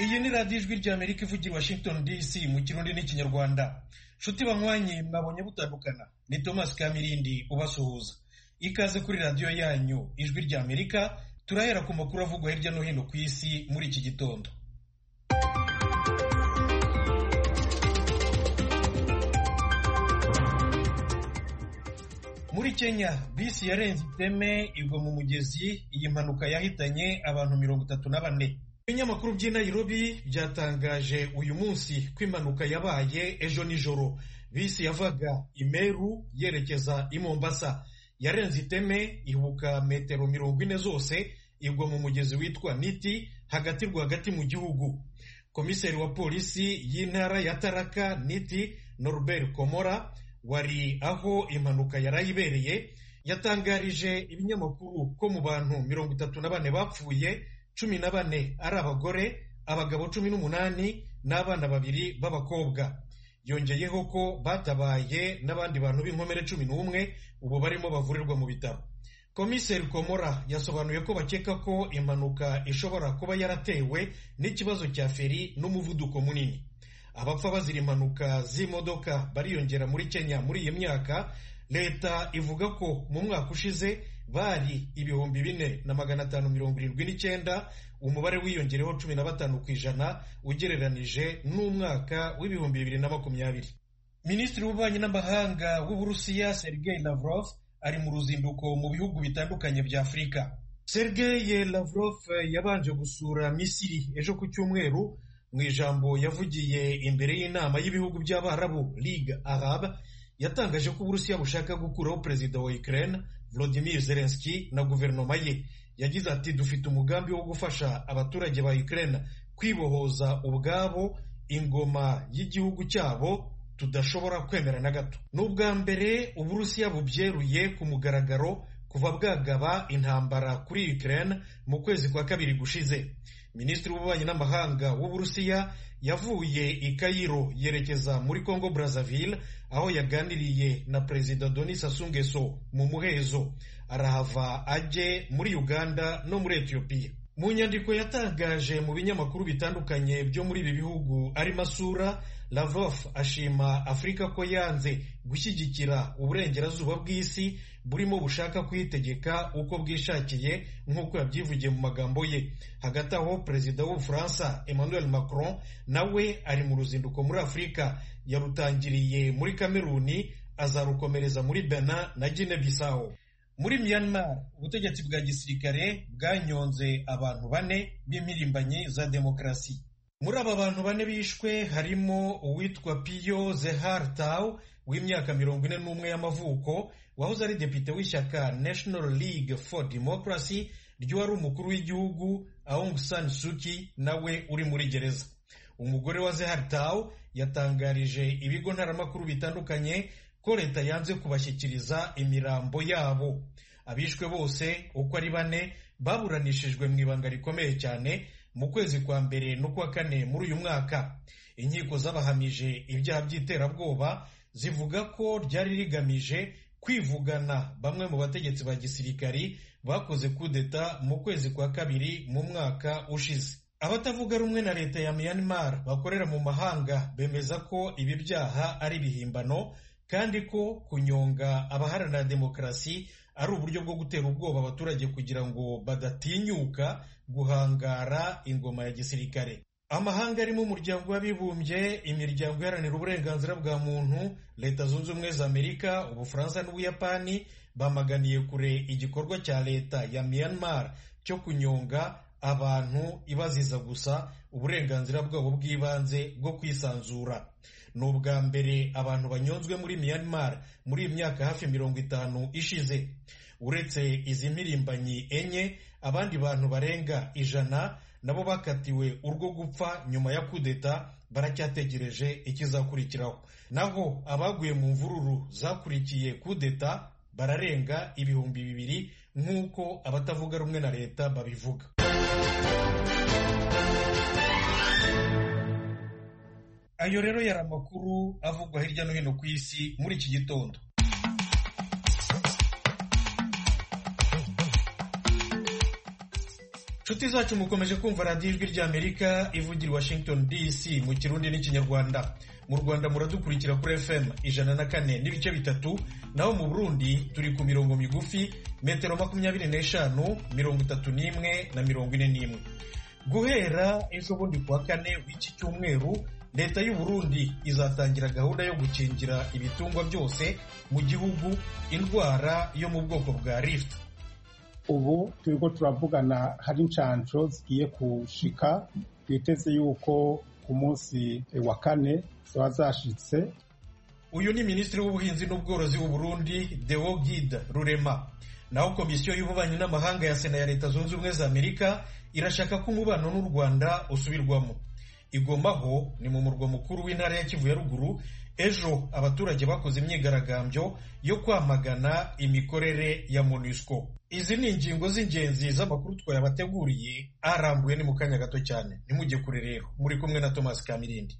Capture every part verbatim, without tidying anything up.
iyi ni radiyo ijwi ry'Amerika ivugira i Washington D C mu kirundi n'ikinyarwanda. Nshuti banywanyi mwabonye butandukana, ni Thomas Kamirindi ubasuhuza. Ikaze kuri radiyo yanyu ijwi ry'Amerika, turahera ku makuru avugwa hirya no hino ku isi muri iki gitondo. Muri Kenya, bisi yarenze iteme igwa mu mugezi. Iyi mpanuka yahitanye abantu mirongo itatu na bane. Ibinyamakuru by'i Nairobi byatangaje uyu munsi ko impanuka yabaye ejo nijoro. Bisi yavaga i Meru yerekeza i Mombasa, yarenze iteme ihubuka metero mirongo ine zose, igwa mu mugezi witwa Niti hagati rwagati mu gihugu. Komiseri wa polisi y'intara ya Tharaka Nithi, Norbert Komora, wari aho impanuka yarayibereye, yatangarije ibinyamakuru ko mu bantu mirongo itatu na bane bapfuye, cumi na bane ari abagore, abagabo cumi n'umunani n'abana babiri b'abakobwa. Yongeyeho ko batabaye n'abandi bantu b'inkomere cumi n'umwe ubu barimo bavurirwa mu bitaro. Komiseri Komora yasobanuye ko bakeka ko impanuka ishobora kuba yaratewe n'ikibazo cya feri n'umuvuduko munini. Abapfa bazira impanuka z'imodoka bariyongera muri Kenya muri iyi myaka. Leta ivuga ko mu mwaka ushize bari ibihumbi bine na magana atanu mirongo irindwi n'icyenda, umubare wiyongereho cumi na batanu ku ijana ugereranije n'umwaka w'ibihumbi bibiri na makumyabiri. Minisitiri w'ububanyi n'amahanga w'Uburusiya Sergei Lavrov ari mu ruzinduko mu bihugu bitandukanye bya Afurika. Sergei Lavrov yabanje gusura Misiri ejo ku cyumweru. Mu ijambo yavugiye imbere y'inama y'ibihugu by'Abarabu Ligue Arabe, yatangaje ko Uburusiya bushaka gukuraho perezida wa Ukraine Volodymyr Zelensky na guverinoma ye. Yagize ati, dufite umugambi wo gufasha abaturage ba Ukraine kwibohoza ubwabo ingoma y'igihugu cyabo tudashobora kwemera na gato. N'ubwa mbere Uburusiya bubyeruye ku mugaragaro kuva bwagaba intambara kuri Ukraine mu kwezi kwa kabiri gushize. Minisitiri w'ububanyi n'amahanga w'Uburusiya yavuye i Cairo yerekeza muri Congo Brazzaville, aho yaganiriye na Perezida Denis Sassou Nguesso mu muhezo. Arahava ajye muri Uganda no muri Ethiopia. Mu nyandiko yatangaje mu binyamakuru bitandukanye byo muri ibi bihugu ari masura, Lavrov ashima Afurika ko yanze gushyigikira uburengerazuba bw'isi burimo bushaka kwitegeka uko bwishakiye nk'uko yabyivugiye mu magambo ye. Hagati aho perezida w'Ubufaransa Emmanuel Macron nawe ari mu ruzinduko muri Afurika. Yarutangiriye muri Kameruni, azarukomereza muri Benin na Guinea Bissau. Muri Myanmar, ubutegetsi bwa gisirikare bwanyonze abantu bane b'impirimbanyi za demokarasi. Muri aba bantu bane bishwe harimo uwitwa Piyo Zehar Tau w'imyaka mirongo ine n'umwe y'amavuko, wahoze ari depite w'ishyaka National League for Democracy ry'uwari umukuru w'igihugu Aung San Suu Kyi, nawe uri muri gereza. Umugore wa Zehar Tau yatangarije ibigo ntaramakuru bitandukanye ko leta yanze kubashyikiriza imirambo yabo. Abishwe bose uko ari bane baburanishijwe mu ibanga rikomeye cyane mu kwezi kwa mbere no kwa kane muri uyu mwaka. Inkiko z'abahamije ibyaha by'iterabwoba zivuga ko ryari rigamije kwivugana bamwe mu bategetsi ba gisirikari bakoze kudeta mu kwezi kwa kabiri mu mwaka ushize. Abatavuga rumwe na leta ya Myanmar bakorera mu mahanga bemeza ko ibi byaha ari bihimbano, kandi ko kunyonga abaharanira demokarasi ari uburyo bwo gutera ubwoba abaturage kugira ngo badatinyuka guhangara ingoma ya gisirikare. Amahanga arimo umuryango w'abibumbye, imiryango iharanira uburenganzira bwa muntu, Leta Zunze Ubumwe za Amerika, Ubufaransa n'Ubuyapani bamaganiye kure igikorwa cya leta ya Myanmar cyo kunyonga abantu ibaziza gusa uburenganzira bwabo bw'ibanze bwo kwisanzura. Ni ubwa mbere abantu banyonzwe muri Myanmar muri iyi myaka hafi mirongo itanu ishize. Uretse izi mpirimbanyi enye, abandi bantu barenga ijana nabo bakatiwe urwo gupfa nyuma ya kudeta baracyategereje ikizakurikiraho. Naho abaguye mu mvururu zakurikiye kudeta bararenga ibihumbi bibiri nk'uko abatavuga rumwe na leta babivuga. Ayo rero yari amakuru avugwa hirya no hino ku isi muri iki gitondo. Nshuti zacu mukomeje kumva radiyo ijwi ry'Amerika ivugira i Washington D C mu Kirundi n'Ikinyarwanda. Mu Rwanda muradukurikira kuri F M ijana na kane n'ibice bitatu, naho mu Burundi turi ku mirongo migufi metero makumyabiri n'eshanu, mirongo itatu n'imwe na mirongo ine n'imwe. Guhera ejo bundi kuwa kane w'iki cyumweru, leta y'u Burundi izatangira gahunda yo gukingira ibitungwa byose mu gihugu indwara yo mu bwoko bwa Rift. Ubu turiko turavugana hari inshanco zigiye kushika, twiteze yuko ku munsi wa kane ziba zashitse. Uyu ni Minisitiri w'Ubuhinzi n'Ubworozi w'u Burundi Deogide Rurema. Naho Komisiyo y'Ububanyi n'Amahanga ya Sena ya Leta Zunze Ubumwe za Amerika irashaka ko umubano n'u Rwanda usubirwamo. Igomaho ni mu murwa mukuru w'intara ya Kivu ya Ruguru. Ejo abaturage bakoze imyigaragambyo yo kwamagana imikorere ya MONUSCO. Izi ni ingingo z'ingenzi z'amakuru twayabateguriye, arambuye ni mu kanya gato cyane. Nimujye kure rero, muri kumwe na Thomas Kamirindi.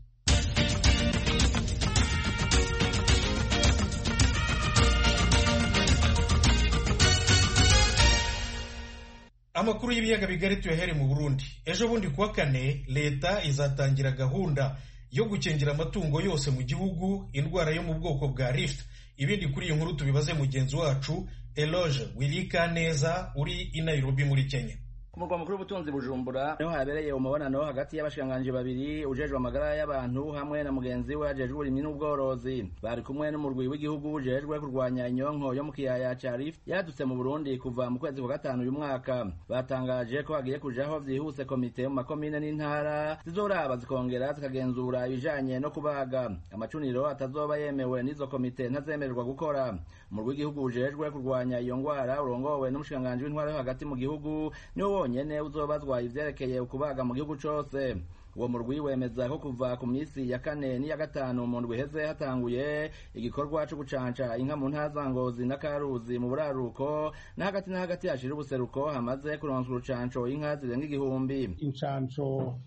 Amakuru y'ibiyaga bigari tuyahere mu Burundi. Ejo bundi kuwa kane leta izatangira gahunda yo gukingira amatungo yose mu gihugu indwara yo mu bwoko bwa Rift. Ibindi kuri iyo nkuru tubibaze mugenzi wacu Eloge Wilikaneza uri i Nairobi muri Kenya. Ku murwa mukuru w'ubutunzi Bujumbura niho habereye umubonano hagati y'abashikiranganji babiri ujejwe amagara y'abantu hamwe na mugenzi we ajejwe uburimyi n'ubworozi. Bari kumwe n'umurwi w'igihugu ujejwe kurwanya inyonko yo mu kiyaya ca Rift yadutse mu Burundi kuva mu kwezi kwa gatanu uyu mwaka. Batangaje ko hagiye kujaho vyihuse komite mu makomine n'intara zizoraba zikongera zikagenzura ibijanye no kubaga. Amacuniro atazoba yemewe n'izo komite ntazemererwa gukora. Umurwi w'igihugu ujejwe kurwanya iyo ngwara urongowe n'umushikiranganji w'intwaro yo hagati mu gihugu niwo nyene uzobazwa ivyerekeye ukubaga mu gihugu cose. Uwo murwi wemeza ko kuva ku misi ya kane n'iya gatanu mu ndwi heze hatanguye igikorwa cyo gucanca inka mu ntara za Ngozi na Karuzi mu buraruko, na hagati na hagati hashira ubuseruko hamaze kuronswa urucanco inka zirenga igihumbi. Incanco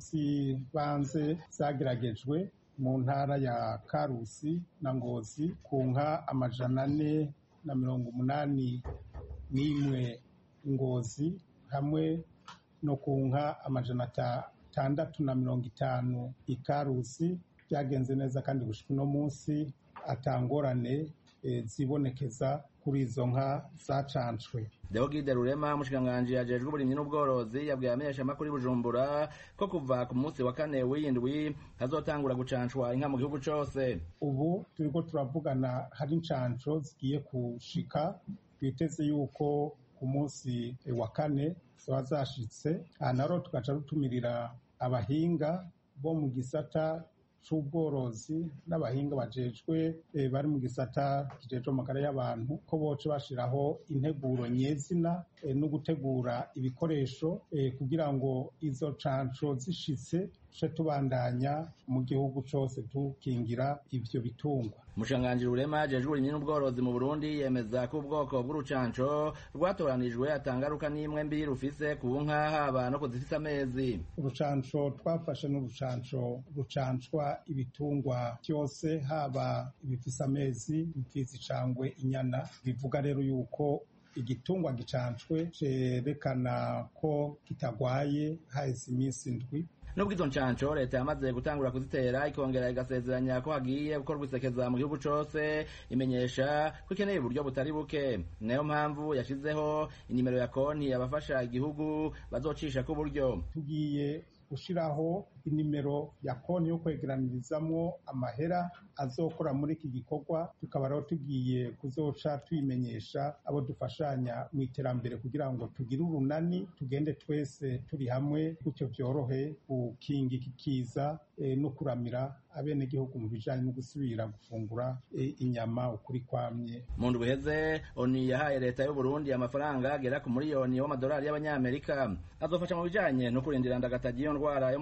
zibanze zageragejwe mu ntara ya Karusi na Ngozi ku nka amajana ane na mirongo umunani n'imwe Ngozi, hamwe no ku nka amajana atandatu na mirongo itanu Ikarusi. Byagenze neza kandi gushika uno munsi atangorane e, zibonekeza kuri izo nka zacancwe. Deogide Rurema umushikiranganji ajejwe uburimyi n'ubworozi yabwiye abamenyeshamakuru i Bujumbura ko kuva ku munsi wa kane w'indwi hazotangura gucancwa inka mu gihugu cose. Ubu turiko turavugana hari inshanco zigiye kushika, twiteze yuko ku munsi wa kane ziba zashitse. Aha naro tugaca rutumirira abahinga bo mu gisata c'ubworozi n'abahinga bajejwe e, bari mu gisata kijejwe amagara y'abantu ko boce bashiraho integuro nyezina e, no gutegura ibikoresho e, kugira ngo izo canco zishitse tuce tubandanya mu gihugu cose tukingira ivyo bitungwa. Umushikiranganji Rurema ajejwe uburimyi n'ubworozi mu Burundi yemeza ko ubwoko bw'urucanco rwatoranijwe atangaruka n'imwe mbi rufise ku nka haba no kuzifisa amezi. Urucanco twafashe n'urucanco rucancwa ibitungwa byose, haba ibifisa amezi, imfizi cangwe inyana. Bivuga rero yuko igitungwa gicancwe cerekana ko kitagwaye haheze iminsi indwi. Nubwo izo ncanco leta yamaze gutangura kuzitera ikongera igasezeranya ko hagiye gukorwa isekeza mu gihugu cose, imenyesha ko ikeneye uburyo butari buke. Nayo mpamvu yashizeho inimero ya konti abafasha igihugu bazocisha ku buryo. Tugiye gushiraho inimero ya konti yo kwegeranirizamwo amahera azokora muri iki gikorwa. Tukaba rero tugiye kuzoca twimenyesha abo dufashanya mu iterambere kugira ngo tugire urunani, tugende twese turi hamwe, gutyo vyorohe gukinga iki kiza e, no kuramira abenegihugu mu bijanye no gusubira gufungura e, inyama ukuri kwamye. Mu ndwi heze ONU yahaye leta y'u Burundi amafaranga agera ku miliyoni y'amadolari y'abanyamerika azofasha mu bijanye no kurindira ndagatagiye ndwara yo mu kiyaya ca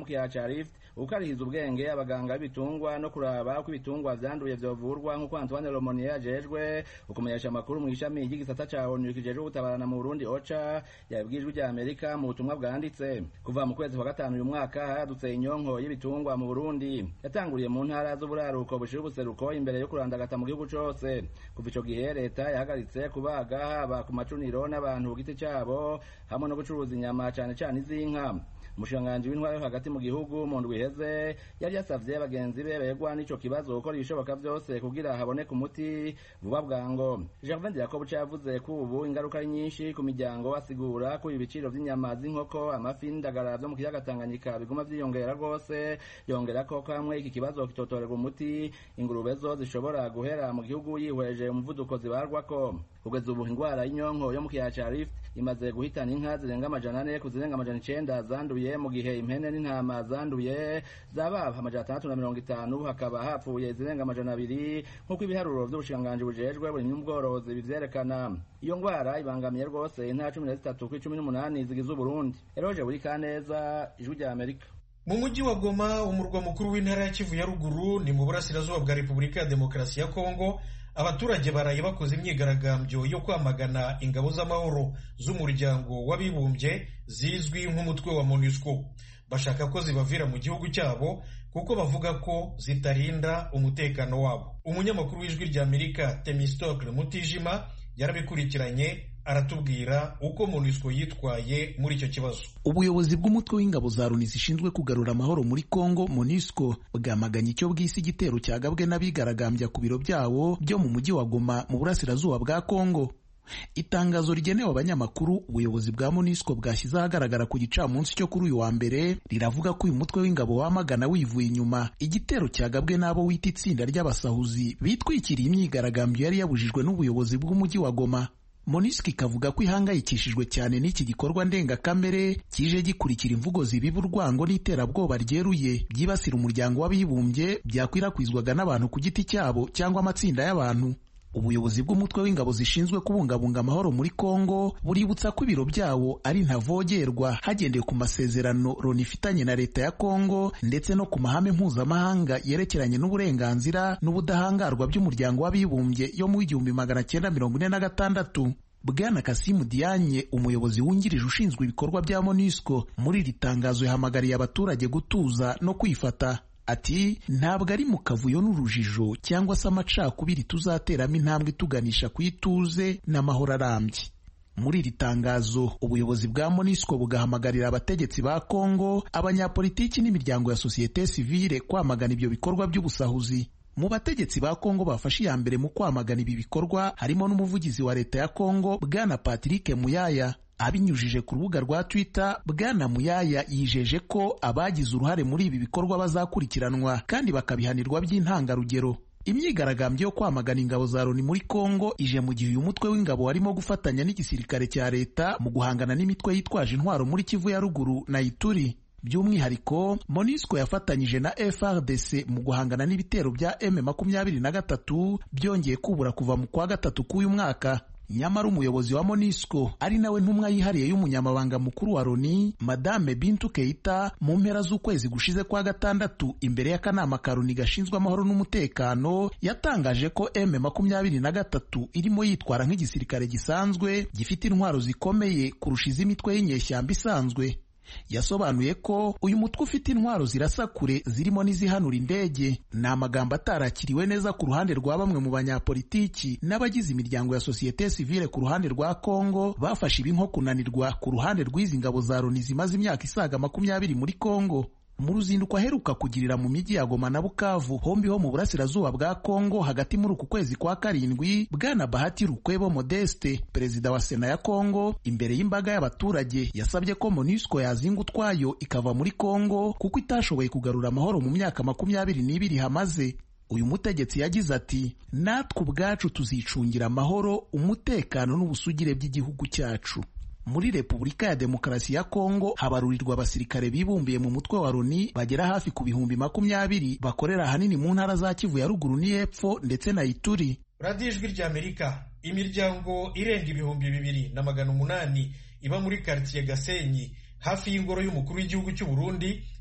ca Rift ukarihiza ubwenge abaganga b'ibitungwa no kuraba uko ibitungwa vyanduye vyovurwa nk'uko Antoine Lomonier ajejwe ukumenyesha amakuru mu ishami ry'igisata ca O N U kijejwe gutabarana mu Burundi OCHA yabwijwe rya Amerika mu butumwa bwanditse kuva mu kwezi kwa gatanu uyu mwaka haradutse inyonko y'ibitungwa mu Burundi yatanguriye mu ntara z'uburaruko bushira ubuseruko imbere yo kurandagata mu gihugu cose kuva ico gihe leta yahagaritse kubaga haba ku macuniro n'abantu ku giti cabo hamwe no gucuruza inyama cane cane iz'inka umushikiranganji w'intwaro yo hagati mu gihugu mu ndwi iheze yari yasavye bagenzi be begwa n'ico kibazo gukora ibishoboka vyose kugira haboneke umuti vuba bwango. Gervais Ndirakobuca yavuze ko ubu ingaruka ari nyinshi ku miryango, asigura ko ibiciro vy'inyama z'inkoko, amafi n'indagara vyo mu kiyaga Tanganyika biguma vyiyongera rwose, yongera ko kamwe iki kibazo kitotorerwa umuti ingurube zo zishobora guhera mu gihugu yihweje umuvuduko zibarwako. Kugeza ubu ingwara y'inyonko yo mu kiyaga ca Rift imaze guhitana inka zirenga amajana ane kuzirenga amajana icenda zanduye, mu gihe impene n'intama zanduye zaba amajana atandatu na mirongo itanu, hakaba hapfuye zirenga amajana abiri nk'uko ibiharuro vy'ubushikiranganji bujejwe buri n'ubworozi bivyerekana. Iyo ngwara ibangamiye rwose intara cumi na zitatu kuri cumi n'umunani zigize Uburundi. Eroje buri Kaneza, Ijwi rya Amerika. Mu mujyi wa Goma, umurwa mukuru w'intara ya Kivu ya ruguru ni mu burasirazuba bwa Repubulika ya Demokarasi ya Kongo, abaturage baraye bakoze imyigaragambyo yo kwamagana ingabo z'amahoro z'umuryango w'abibumbye zizwi nk'umutwe wa MONUSCO. Bashaka ko zibavira mu gihugu cyabo kuko bavuga ko zitarinda umutekano wabo. Umunyamakuru w'Ijwi rya Amerika Temistocle Mutijima yarabikurikiranye, aratubwira uko MONUSCO yitwaye muri icyo kibazo. Ubuyobozi bw'umutwe w'ingabo za Loni zishinzwe kugarura amahoro muri Kongo MONUSCO bwamaganye icyo bw'isi igitero cyagabwe n'abigaragambya ku biro byawo byo mu mujyi wa Goma mu burasirazuba bwa Kongo. Itangazo rigenewe abanyamakuru ubuyobozi bwa MONUSCO bwashyize ahagaragara ku gicamunsi cyo kuri uyu wa mbere riravuga ko uyu mutwe w'ingabo wamagana wivuye inyuma igitero cyagabwe n'abo wita itsinda ry'abasahuzi bitwikiriye imyigaragambyo yari yabujijwe n'ubuyobozi bw'umujyi wa Goma. MONUSCO ikavuga ko ihangayikishijwe cyane n'iki gikorwa ndengakamere kije gikurikira imvugo zibiba urwango n'iterabwoba ryeruye byibasira umuryango w'abibumbye byakwirakwizwaga n'abantu ku giti cyabo cyangwa amatsinda y'abantu. Ubuyobozi bw'umutwe w'ingabo zishinzwe kubungabunga amahoro muri Kongo buributsa ko ibiro byawo ari ntavogerwa hagendewe ku masezerano Loni ifitanye na leta ya Kongo ndetse no ku mahame mpuzamahanga yerekeranye n'uburenganzira n'ubudahangarwa by'umuryango w'abibumbye yo mu igihumbi magana cyenda mirongo ine na gatandatu. Bwana Kasimu Dianye, umuyobozi wungirije ushinzwe ibikorwa bya MONUSCO, muri iri tangazo yahamagariye abaturage gutuza no kwifata. Ati ntabwo ari mu kavuyo n'urujijo cyangwa se amacakubiri tuzateramo intambwe tuganisha ku ituze n'amahoro arambye. Muri iri tangazo ubuyobozi bwa MONUSCO bugahamagarira abategetsi ba Kongo, abanyapolitiki n'imiryango ya sosiyete sivile kwamagana ibyo bikorwa by'ubusahuzi. Mu bategetsi ba Kongo bafashe iya mbere mu kwamagana ibi bikorwa harimo n'umuvugizi wa leta ya Kongo Bwana Patrick Muyaya. Abinyujije ku rubuga rwa Twitter, Bwana Muyaya yijeje ko abagize uruhare muri ibi bikorwa bazakurikiranwa kandi bakabihanirwa by'intangarugero. Imyigaragambyo yo kwamagana ingabo za Loni muri Kongo ije mu gihe uyu mutwe w'ingabo warimo gufatanya n'igisirikare cya leta mu guhangana n'imitwe yitwaje intwaro muri Kivu ya ruguru na Ituri. By'umwihariko MONUSCO yafatanyije na F R D C mu guhangana n'ibitero bya M makumyabiri na gatatu byongeye kubura kuva mu kwa gatatu k'uyu mwaka. Nyamara umuyobozi wa MONUSCO ari nawe ntumwa yihariye y'umunyamabanga mukuru wa Loni Madame Bintou Keita mu mpera z'ukwezi gushize kwa gatandatu imbere y'akanama ka Loni gashinzwe amahoro n'umutekano yatangaje ko M makumyabiri na gatatu irimo yitwara nk'igisirikare gisanzwe gifite intwaro zikomeye kurusha iz'imitwe y'inyeshyamba isanzwe. Yasobanuye ko uyu mutwe ufite intwaro zirasa kure zirimo n'izihanura indege. Ni amagambo atarakiriwe neza ku ruhande rwa bamwe mu banyapolitiki n'abagize imiryango ya sosiyete sivile ku ruhande rwa Kongo bafashe ibi nko kunanirwa ku ruhande rw'izi ngabo za Loni zimaze imyaka isaga makumyabiri muri Kongo. Mu ruzinduko aheruka kugirira mu mijyi ya Goma na Bukavu hombi ho mu burasirazuba bwa Kongo hagati muri uku kwezi kwa karindwi, Bwana Bahati Lukwebo Modeste, perezida wa Sena ya Kongo, imbere y'imbaga y'abaturage yasabye ko MONUSCO yazinga utwayo ikava muri Kongo kuko itashoboye kugarura amahoro mu myaka makumyabiri n'ibiri hamaze. Uyu mutegetsi yagize ati natwe ubwacu tuzicungira amahoro, umutekano n'ubusugire by'igihugu cyacu. Muri Repubulika ya Demokarasi ya Kongo habarurirwa abasirikare bibumbiye mu mutwe wa Loni bagera hafi ku bihumbi makumyabiri bakorera ahanini mu ntara za Kivu ya ruguru n'Epfo ndetse na Ituri. Radio Ijwi rya Amerika, imiryango irenga ibihumbi bibiri na magana umunani iba muri quartier Gasenyi hafi y'ingoro y'umukuru w'igihugu cy'u Burundi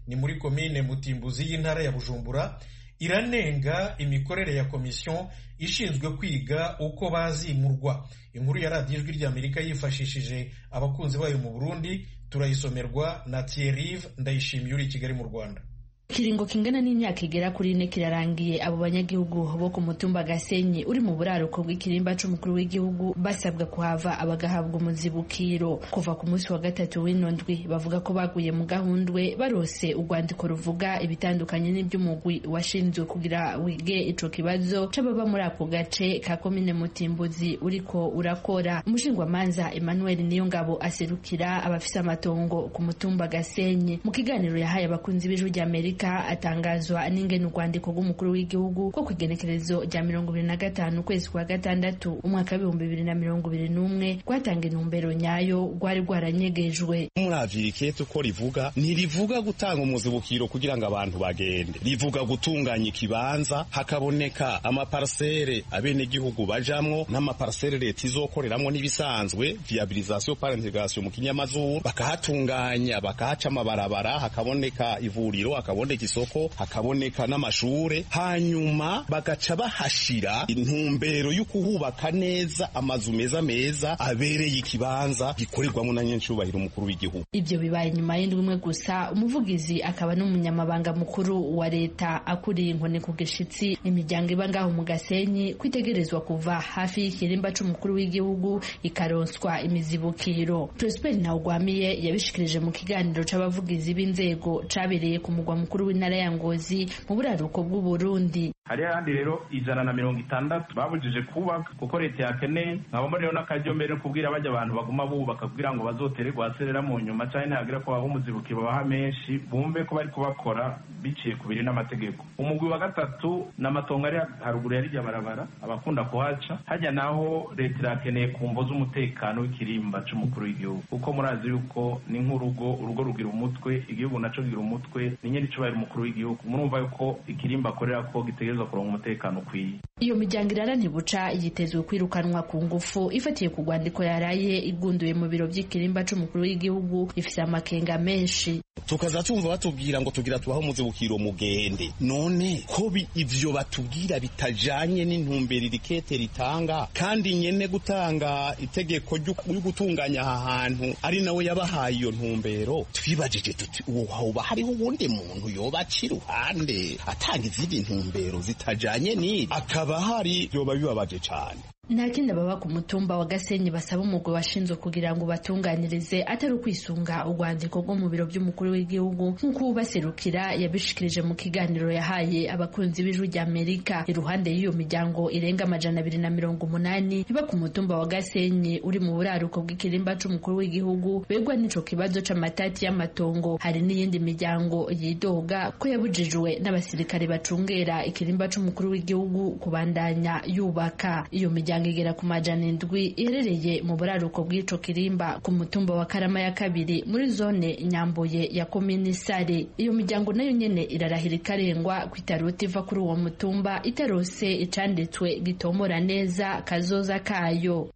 ni muri komine Mutimbuzi y'intara ya Bujumbura, iranenga imikorere ya komisiyo ishinzwe kwiga uko bazimurwa. Inkuru ya radiyo ijwi ry'Amerika yifashishije abakunzi bayo mu Burundi, turayisomerwa na Thierry Ndayishimiye uri i Kigali mu Rwanda. Kiringo kingana n'imyaka igera kuri ine kirarangiye abo banyagihugu bo ku mutumba Gasenyi uri mu buraruko bw'ikirimba c'umukuru w'igihugu basabwa kuhava abagahabwa umuzibukiro. Kuva ku munsi wa gatatu w'inondwi bavuga ko baguye mu gahundwe barose urwandiko ruvuga ibitandukanye n'iby'umugwi washinzwe kugira wige ico kibazo c'ababa muri ako gace ka komine Mutimbuzi uriko urakora. Umushingwamanza Emmanuel Niyongabo aserukira abafise amatongo ku mutumba Gasenyi mu kiganiro yahaye abakunzi b'ijwi ry'Amerika atangazwa n'ingene urwandiko rw'umukuru w'igihugu ko kwigenekerezo rya mirongo ibiri na gatanu ukwezi kwa gatandatu umwaka w'ibihumbi bibiri na mirongo ibiri n'umwe rwatanga intumbero nyayo rwari rwaranyegejwe. Muravyikiye tuko rivuga ntirivuga gutanga umuzibukiro kugira ngo abantu bagende, rivuga gutunganya ikibanza hakaboneka amaparcelle abenegihugu bajamwo n'amaparcelle leta izokoreramwo n'ibisanzwe viabilisation par intégration mu kinyamazuru, bakahatunganya bakahaca amabarabara, hakaboneka ivuriro, hakaboneka isoko, hakaboneka n'amashure, hanyuma bagaca bahashira intumbero y'ukuhubaka neza amazu meza meza abereye ikibanza gikorerwamo na nyencubahiro umukuru w'igihugu. Ibyo bibaye nyuma y'indwi imwe gusa umuvugizi akaba n'umunyamabanga mukuru wa leta akuriye inkoni ku gishitsi imiryango iba ngaho mu Gasenyi kwitegerezwa kuva hafi y'ikirimba c'umukuru w'igihugu ikaronswa imizibukiro. Prosper Ntawugwamiye yabishikirije mu kiganiro c'abavugizi b'inzego cabereye ku mugwa mukuru w'intara ya Ngozi mu buraruko bw'u Burundi. Hari handi rero ijana na mirongo itandatu babujije kubaka kuko leta yakeneye, nkabamo rero n'akaryo mbere kubwira bajya abantu baguma bubaka kugira ngo bazotere gwaserera mu nyuma cyane ntagira ko baha umuzibukiro baha menshi bumve ko bari kubakora biciye ku biri n'amategeko. Umugwi wa gatatu n'amatongo ari haruguru yari rya barabara abakunda kuhaca hajya naho leta irakeneye kumboza umutekano w'ikirimba c'umukuru w'igihugu kuko murazi yuko ni nk'urugo urugo rugira umutwe igihugu naco gira umutwe ni nyene icubahiro umukuru w'igihugu. Murumva yuko ikirimba akorera ko gitegerezwa kuronka umutekano ukwiye. Iyo miryango irara ntibuca yitezwe kwirukanwa ku ngufu ifatiye ku rwandiko yaraye igunduye mu biro by'ikirimba c'umukuru w'igihugu ifise amakenga menshi. Tukaza tumva batubwira ngo tugira tubaho umuzibukiro mugende, none ko ivyo batubwira bitajanye n'intumbero irikete ritanga kandi nyene gutanga itegeko ryo gutunganya aha hantu ari nawe yabahaye iyo ntumbero. Twibajije tuti uwo hoba hariho uwundi muntu yoba ciruhande atanga izindi ntumbero zitajanye ni akaba hari yoba bibabaje cane. Nta kindi baba ku mutumba wa Gasenyi basaba umugwi washinzwe kugira ngo batunganirize atari ukwisunga urwandiko rwo mu biro by'umukuru w'igihugu nk'uko ubaserukira yabishikirije mu kiganiro yahaye abakunzi b'ijwi ry'Amerika. Iruhande y'iyo miryango irenga amajana abiri na mirongo umunani iba ku mutumba wa Gasenyi uri mu buraruko bw'ikirimba c'umukuru w'igihugu begwa n'ico kibazo c'amatati y'amatongo, hari n'iyindi miryango yidoga ko yabujijwe n'abasirikare bacungera ikirimba c'umukuru w'igihugu kubandanya yubaka. Iyo miryango igera ku majana indwi iherereye mu buraruko bw'ico kirimba ku mutumba wa Karama ya kabiri muri zone Nyambuye ya komini Sare. Iyo miryango nayo nyene irarahira ikarengwa kwitaruta iva kuri uwo mutumba itarose icanditswe gitomora neza kazoza kayo.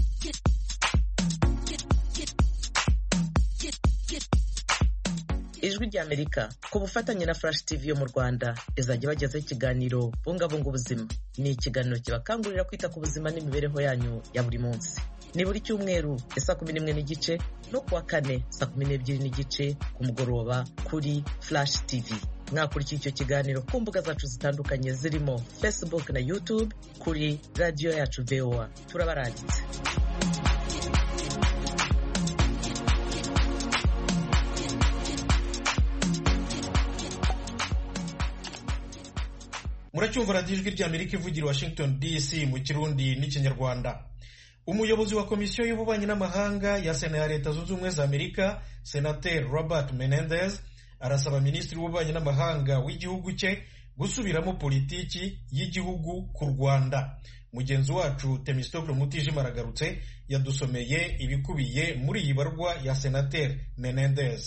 Ijwi ry'Amerika ku bufatanye na Flash T V yo mu Rwanda izajya bagezaho ikiganiro bungabunga ubuzima. Ni ikiganiro kibakangurira kwita ku buzima n'imibereho yanyu ya buri munsi. Ni buri cyumweru saa kumi n'imwe n'igice no kuwa kane saa kumi n'ebyiri n'igice ku mugoroba kuri Flash T V. Mwakurikira icyo kiganiro ku mbuga zacu zitandukanye zirimo Facebook na YouTube kuri radio yacu V O A. Turabaranditse. Muracyumva radiyo ijwi ry'Amerika ivugira Washington D C mu Kirundi n'Ikinyarwanda. Umuyobozi wa komisiyo y'ububanyi n'amahanga ya Sena ya Leta Zunze Ubumwe za Amerika, Senateri Robert Menendez, arasaba Minisitiri w'ububanyi n'amahanga w'igihugu cye gusubiramo politiki y'igihugu ku Rwanda. Mugenzi wacu Temistokle Mutijima aragarutse yadusomeye ibikubiye muri iyi barwa ya Senateri Menendez.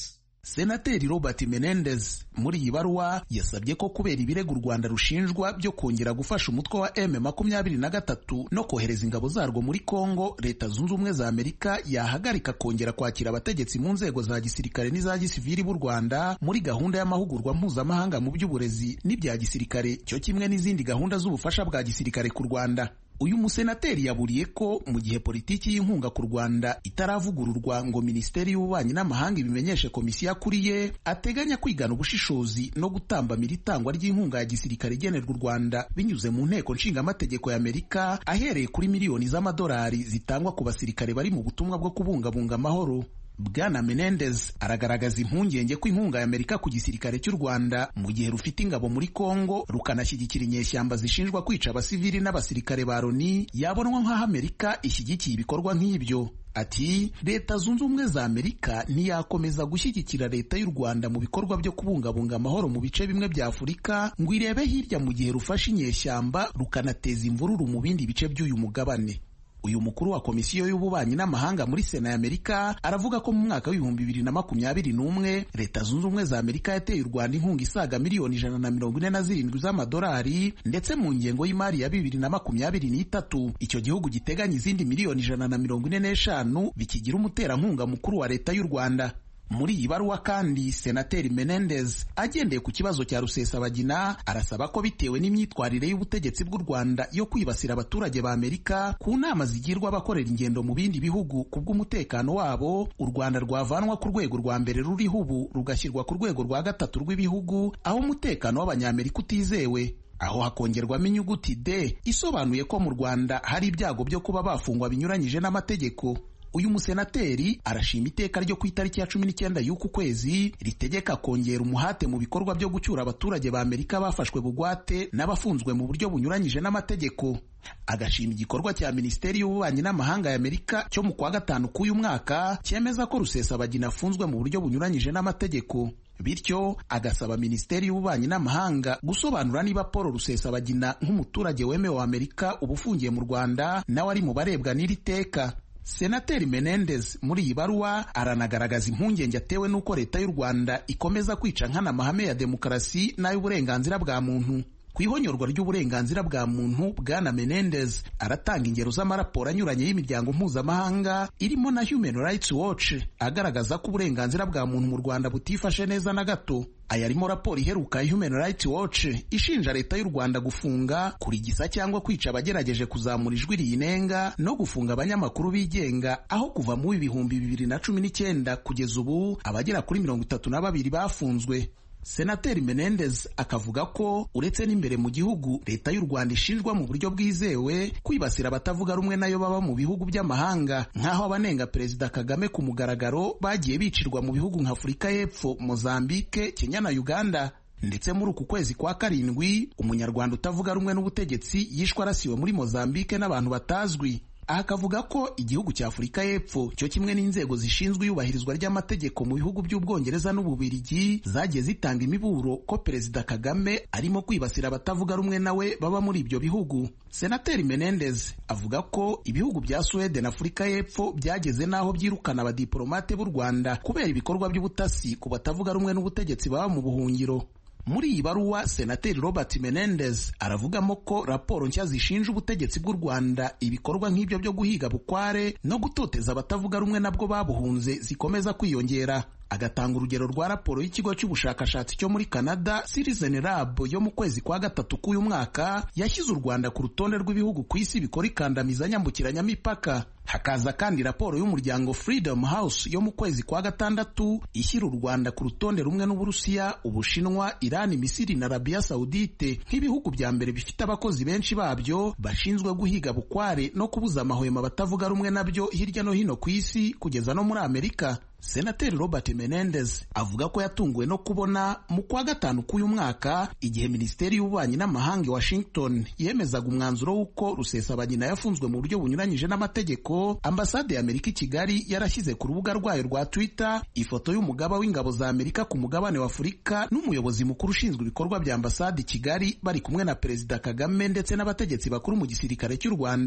Senateri Robert Menendez muri iyi baruwa yasabye ko kubera ibirego u Rwanda rushinjwa byo kongera gufasha umutwe wa M makumyabiri na gatatu no kohereza ingabo zarwo muri Kongo, Leta Zunze Ubumwe za Amerika yahagarika kongera kwakira abategetsi mu nzego za gisirikare n'iza gisivili b'u Rwanda muri gahunda y'amahugurwa mpuzamahanga mu by'uburezi n'ibya gisirikare, cyo kimwe n'izindi gahunda z'ubufasha bwa gisirikare ku Rwanda. Uyu musenateri yaburiye ko mu gihe politiki y'inkunga ku Rwanda itaravugururwa ngo Minisiteri y'Ububanyi n'Amahanga ibimenyeshe komisiyo akuriye, ateganya kwigana ubushishozi no gutambamira itangwa ry'inkunga ya gisirikare igenerwa u Rwanda binyuze mu nteko nshingamategeko ya Amerika, ahereye kuri miliyoni z'amadolari zitangwa ku basirikare bari mu butumwa bwo kubungabunga amahoro. Bwana Menendez aragaragaza impungenge ko inkunga ya Amerika ku gisirikare cy'u Rwanda mu gihe rufite ingabo muri Kongo rukanashyigikira inyeshyamba zishinjwa kwica abasivili n'abasirikare ba Loni yabonwa nk'aho Amerika ishyigikiye ibikorwa nk'ibyo. Ati, Leta Zunze Ubumwe za Amerika ntiyakomeza gushyigikira Leta y'u Rwanda mu bikorwa byo kubungabunga amahoro mu bice bimwe bya Afurika ngo irebe hirya mu gihe rufashe inyeshyamba rukanateza imvururu mu bindi bice by'uyu mugabane. Uyu mukuru wa komisiyo y'ububanyi n'amahanga muri Sena ya Amerika aravuga ko mu mwaka w'ibihumbi bibiri na makumyabiri n'umwe Leta Zunze Ubumwe za Amerika yateye u Rwanda inkunga isaga miliyoni ijana na mirongo ine na zirindwi z'amadolari, ndetse mu ngengo y'imari ya bibiri na makumyabiri n'itatu icyo gihugu giteganya izindi miliyoni ijana na mirongo ine n'eshanu bikigira umuterankunga mukuru wa Leta y'u Rwanda. Muri iyi baruwa kandi Senateri Menendez agendeye ku kibazo cya Rusesabagina arasaba ko bitewe n'imyitwarire y'ubutegetsi bw'u Rwanda yo kwibasira abaturage ba Amerika ku nama zigirwa abakorera ingendo mu bindi bihugu ku bw'umutekano wabo, u Rwanda rwavanwa ku rwego rwa mbere ruriho ubu rugashyirwa ku rwego rwa gatatu rw'ibihugu aho umutekano w'Abanyamerika utizewe, aho hakongerwamo inyuguti D isobanuye ko mu Rwanda hari ibyago byo kuba bafungwa binyuranyije n'amategeko. Uyu musenateri arashima iteka ryo ku itariki ya cumi n'icyenda y'uku kwezi ritegeka kongera umuhate mu bikorwa byo gucyura abaturage ba Amerika bafashwe bugwate n'abafunzwe mu buryo bunyuranyije n'amategeko. Agashima igikorwa cya Minisiteri y'Ububanyi n'Amahanga ya Amerika cyo mu kwa gatanu k'uyu mwaka cyemeza ko Rusesabagina afunzwe mu buryo bunyuranyije n'amategeko. Bityo agasaba Minisiteri y'Ububanyi n'Amahanga gusobanura niba Paul Rusesabagina nk'umuturage wemewe wa Amerika uba ufungiye mu Rwanda nawe ari mu barebwa n'iri teka. Senateri Menendez muri iyi baruwa aranagaragaza impungenge atewe n'uko Leta y'u Rwanda ikomeza kwica nkana amahame ya demokarasi n'ay'uburenganzira bwa muntu. Ku ihonyorwa ry'uburenganzira bwa muntu, Bwana Menendez aratanga ingero z'amaraporo anyuranye y'imiryango mpuzamahanga irimo na Human Rights Watch agaragaza ko uburenganzira bwa muntu mu Rwanda butifashe neza na gato. Aya arimo raporo iheruka ya Human Rights Watch ishinja Leta y'u Rwanda gufunga, kurigisa cyangwa kwica abagerageje kuzamura ijwi riyinenga no gufunga abanyamakuru bigenga, aho kuva mu ibihumbi bibiri na cumi n'icyenda kugeza ubu abagera kuri mirongo itatu na babiri bafunzwe. Senateri Menendez akavuga ko uretse n'imbere mu gihugu Leta y'u Rwanda ishinjwa mu buryo bwizewe kwibasira abatavuga rumwe nayo baba mu bihugu by'amahanga, nk'aho abanenga Perezida Kagame ku mugaragaro bagiye bicirwa mu bihugu nka Afurika y'Epfo, Mozambique, Kenya na Uganda. Ndetse muri uku kwezi kwa karindwi umunyarwanda utavuga rumwe n'ubutegetsi yishwe arasiwe muri Mozambique n'abantu batazwi. Aha akavuga ko igihugu cya Afurika y'Epfo cyo kimwe n'inzego zishinzwe iyubahirizwa ry'amategeko mu bihugu by'Ubwongereza n'Ububirigi zagiye zitanga imiburo ko Perezida Kagame arimo kwibasira abatavuga rumwe nawe baba muri ibyo bihugu. Senateri Menendez avuga ko ibihugu bya Swede na Afurika y'Epfo byageze n'aho byirukana abadiplomate b'u Rwanda kubera ibikorwa by'ubutasi ku batavuga rumwe n'ubutegetsi baba mu buhungiro. Muri iyi baruwa Senateri Robert Menendez aravugamo ko raporo nshya zishinja ubutegetsi bw'u Rwanda ibikorwa nk'ibyo byo guhiga bukware no gutoteza abatavuga rumwe nabwo babuhunze zikomeza kwiyongera. Agatanga urugero rwa raporo y'ikigo cy'ubushakashatsi cyo muri Canada Citizen Lab yo mu kwezi kwa gatatu k'uyu mwaka yashyize u Rwanda ku rutonde rw'ibihugu ku isi bikora ikandamiza nyambukiranyamipaka. Hakaza kandi raporo y'umuryango Freedom House yo mu kwezi kwa gatandatu ishyira u Rwanda ku rutonde rumwe n'Uburusiya, Ubushinwa, Iran, Misiri na Arabia Saudite nk'ibihugu bya mbere bifite abakozi benshi babyo bashinzwe guhiga bukware no kubuza amahwemo batavuga rumwe nabyo hirya no hino ku isi kugeza no muri Amerika. Senateri Robert Menendez avuga ko yatunguwe no kubona mu kwa gatanu k'uyu mwaka igihe Minisiteri y'Ububanyi n'Amahanga i Washington yemezaga umwanzuro w'uko Rusesabagina yafunzwe mu buryo bunyuranyije n'amategeko, Ambasade ya Amerika i Kigali yarashyize ku rubuga rwayo rwa Twitter ifoto y'umugaba w'ingabo za Amerika ku mugabane wa Afurika n'umuyobozi mukuru ushinzwe ibikorwa bya Ambasade i Kigali bari kumwe na Perezida Kagame ndetse n'abategetsi bakuru mu gisirikare cy'u Rwanda.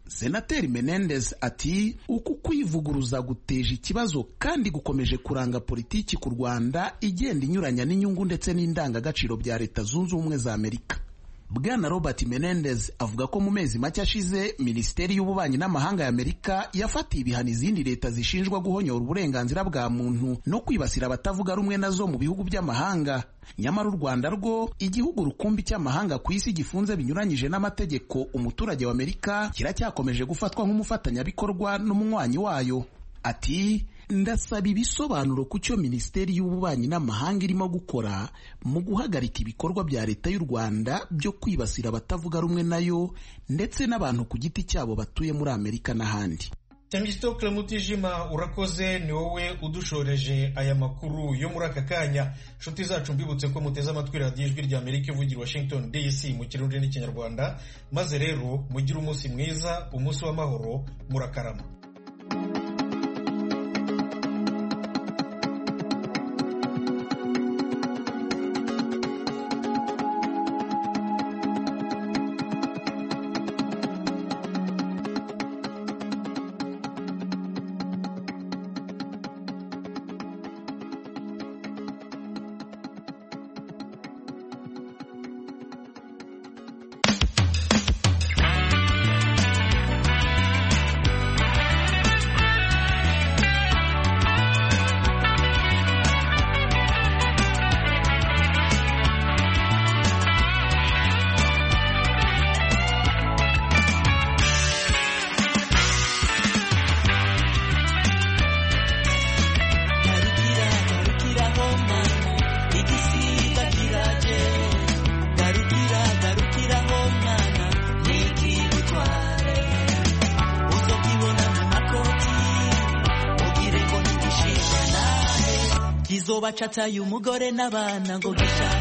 Senateri Menendez ati uku kwivuguruza guteje ikibazo kandi gukomeje kuranga politiki ku Rwanda igenda inyuranya n'inyungu ndetse n'indangagaciro bya Leta Zunze Ubumwe za Amerika. Bwana Robert Menendez avuga ko mu mezi make ashize Minisiteri y'Ububanyi n'Amahanga ya Amerika yafatiye ibihano izindi leta zishinjwa guhonyora uburenganzira bwa muntu no kwibasira abatavuga rumwe nazo mu bihugu by'amahanga. Nyamara u Rwanda rwo, igihugu rukumbi cy'amahanga ku isi gifunze binyuranyije n'amategeko, umuturage wa Amerika kiracyakomeje gufatwa nk'umufatanyabikorwa n'umunywanyi wayo. Ati ndasaba ibisobanuro ku cyo Minisiteri y'Ububanyi n'Amahanga irimo gukora mu guhagarika ibikorwa bya Leta y'u Rwanda byo kwibasira abatavuga rumwe nayo ndetse n'abantu ku giti cyabo batuye muri Amerika n'ahandi. Temistokle Mutijima, urakoze, ni wowe udushoreje aya makuru yo muri aka kanya. Nshuti zacu mbibutse ko muteze amatwi radiyo Ijwi rya Amerika ivugira Washington D C mu Kirundi n'Ikinyarwanda. Maze rero mugire umunsi mwiza, umunsi w'amahoro, murakarama. Bacataye umugore n'abana ngo gisha